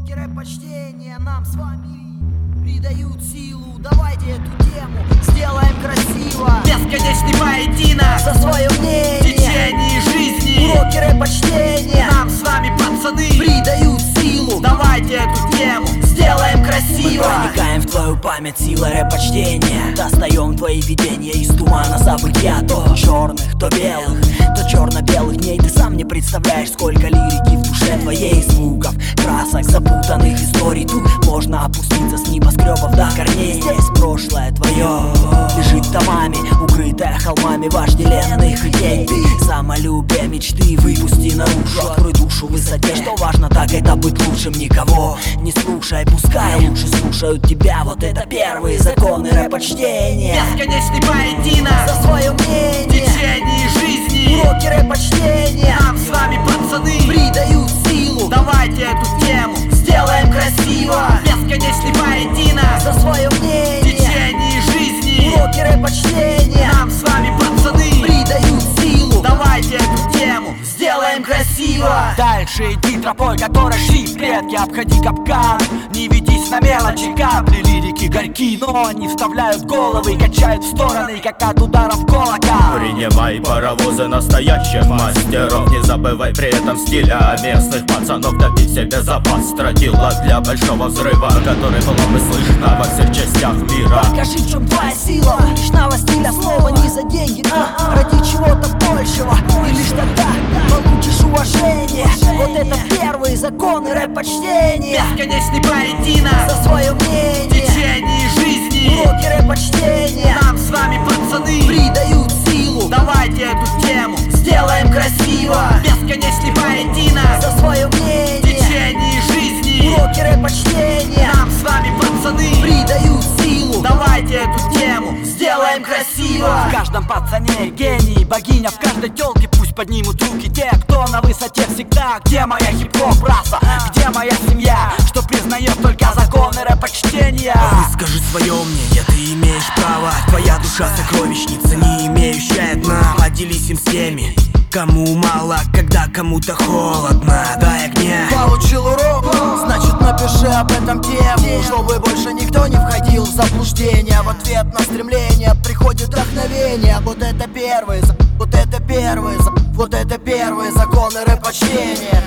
Уроки рэп-почтения нам с вами придают силу. Давайте эту тему сделаем красиво. Бесконечный поединок за свое мнение в течение жизни. Уроки рэп-почтения нам с вами, пацаны, придают силу. Давайте эту тему сделаем красиво. Мы проникаем в твою память силой рэп-почтения. Достаем твои видения из тумана забытья. То черных, то белых, то черно-белых дней. Ты сам не представляешь, сколько лирики в душе твоей, звуков, красок, запутанных историй. Тут можно опуститься с небоскребов до корней. Здесь прошлое твое лежит томами, укрытое холмами вожделенных идей. Ты самолюбие мечты выпусти наружу. Открой душу в высоте, что важно, так это быть лучшим. Никого не слушай, пускай лучше слушают тебя. Вот это первые законы рэп-почтения. Бесконечный поединок за свое в мнение течение жизни. Уроки рэп-почтения нам с вами, пацаны, придают силу. Давайте эту тему сделаем красиво. Бесконечный поединок за свое в мнение течение жизни. Уроки рэп-почтения нам с вами, пацаны, придают силу. Давайте эту тему сделаем красиво. Дальше иди тропой, которой шли предки. Обходи капкан, не ведись на мелочи. Капли лирики горьки, но они вставляют головы и качают в стороны, как от ударов колокол. Принимай паровозы настоящих мастеров. Не забывай при этом стиля местных пацанов. Добей себе запас стратила для большого взрыва, который было бы слышно во всех частях мира. Покажи, в чем твоя сила. Уличного стиля слова не за деньги, ради чего-то большего. И лишь тогда получишь уважение. Вот это первые законы рэп-почтения. Бесконечный поединок за свое в мнение течение жизни. Уроки рэп-почтения нам с вами, пацаны, придают силу. Давайте эту тему сделаем красиво. Бесконечный поединок за свое в мнение течение жизни. Уроки рэп-почтения нам с вами, пацаны, придают силу. Давайте эту тему сделаем красиво. В каждом пацане гений, богиня. В каждой тёлке пусть поднимут руки те, кто на высоте всегда. Где моя хип-хоп раса? Где моя семья, что признает только законы рэп-почтения? Выскажи свое мнение, ты имеешь право. Твоя душа сокровищница, не имеющая дна. Поделись им с теми, кому мало, когда кому-то холодно. Дай огня. Получил урок, значит напиши об этом тему, чтобы больше никто не входил в заблуждение. В ответ на стремление приходит вдохновение. Вот это первые, вот это первые, вот это первые законы рэп-почтения.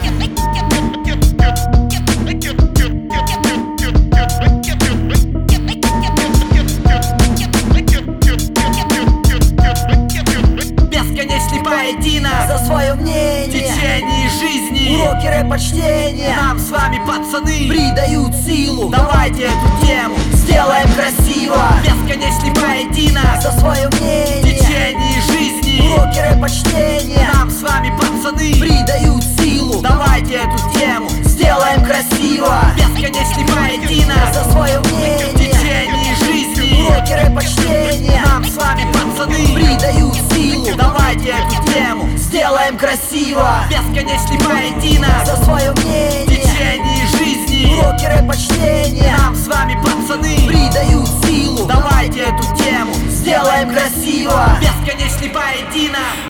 Бесконечный поединок за свое в мнение течение жизни. Уроки рэп-почтения нам с вами, пацаны, придают силу. Давайте эту тему сделаем красиво. Бесконечный поединок за свое в мнение течение жизни. Уроки рэп-почтения нам с вами, пацаны, придают силу. Давайте эту тему сделаем красиво. Бесконечный поединок за свое в мнение течение жизни. Уроки рэп-почтения нам с вами, пацаны, придают силу. Давайте эту тему сделаем красиво. Бесконечный поединок за свое в мнение течение жизни. Уроки рэп-почтения нам с вами, пацаны, придают силу. Давайте эту тему сделаем красиво. Бесконечный поединок.